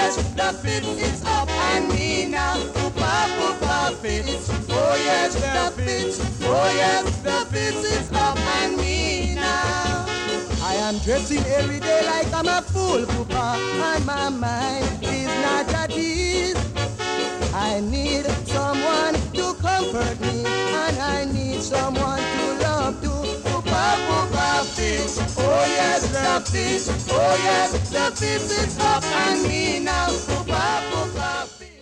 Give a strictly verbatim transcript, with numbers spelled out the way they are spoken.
yes, the fit is up and me now. Poopa, poopa, fit. Oh yes, the fit. Oh yes, the fit is up and me now. I am dressing every day like I'm a fool, Poopa, and my mind is not at ease. I need someone to comfort me, and I need someone to love too. Poopa, poopa, fit. Oh yes, the fit. Oh yes, the fit is up and me now. Poopa, poopa, fit.